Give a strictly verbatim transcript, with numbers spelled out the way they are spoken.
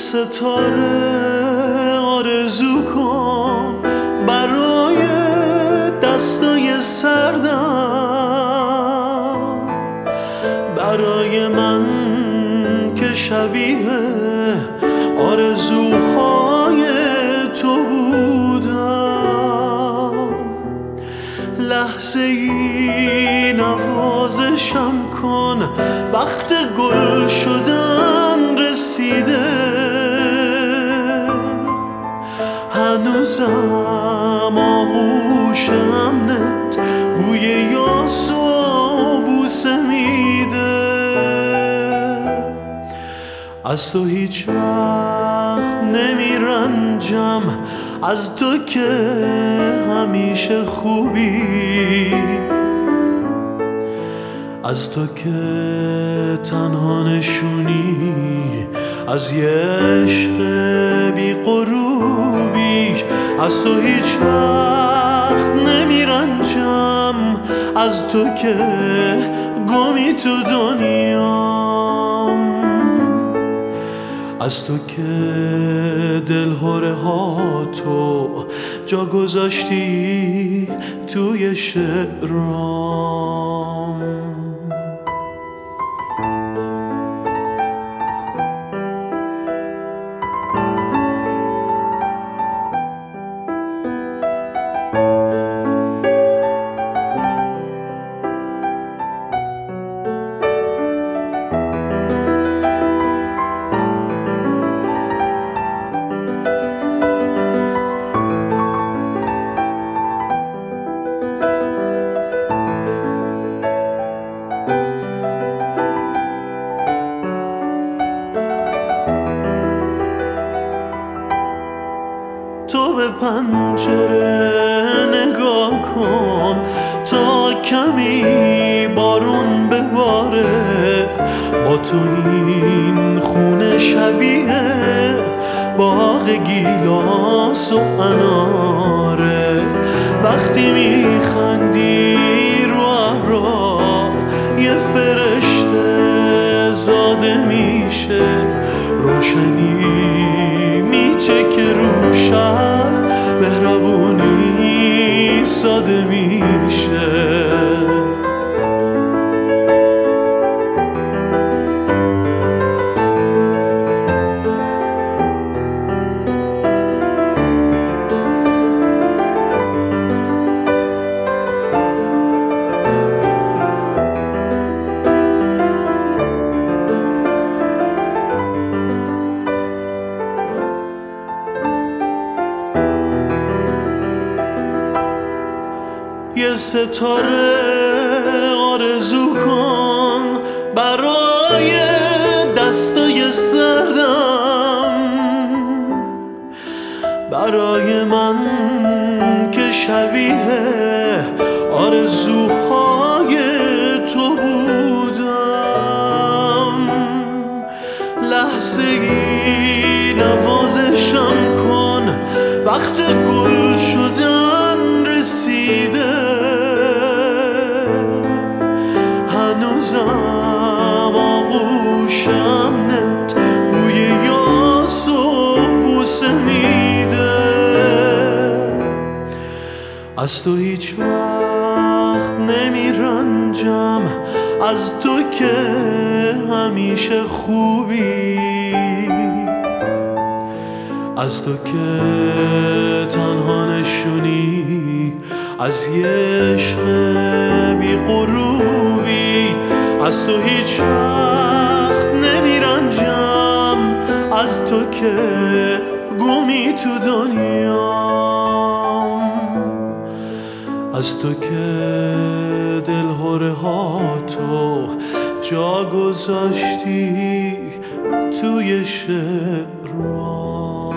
ستاره آرزو کن برای دستای سردم، برای من که شبیه آرزوهای تو بودم. لحظه ای نوازشم کن، وقت گل شدن رسیده، هنوزم آغوش امنت بوی یاس و بوسه میده. از تو هیچ وقت نمیرنجم، از تو که همیشه خوبی، از تو که تنها نشونی از یه عشق بی غروبی. از تو هیچ وقت نمیرنجم، از تو که گمی تو دنیام، از تو که دلهره ها تو جا گذاشتی توی شعرام. تو به پنجره نگاه کن تا کمی بارون بباره، با تو این خونه شبیه باغ گیلاس و اناره. وقتی میخندی رو ابرا یه فرشته زاده میشه، روشنی میچکه رو شب، مهربونی ساده میشه. یه ستاره آرزو کن برای دستای سردم، برای من که شبیه آرزوهای تو بودم. لحظه ای نوازشم کن، وقت گل شدن رسیده، هنوزم آغوشم نت بوی یاس و بوسه میده. از تو هیچ وقت نمیرنجم، از تو که همیشه خوبی، از تو که تنها نشونی از یه عشق بی غروبی. از تو هیچ وقت نمیرنجم، از تو که گمی تو دنیام، از تو که دلهره ها تو جا گذاشتی توی شعرام.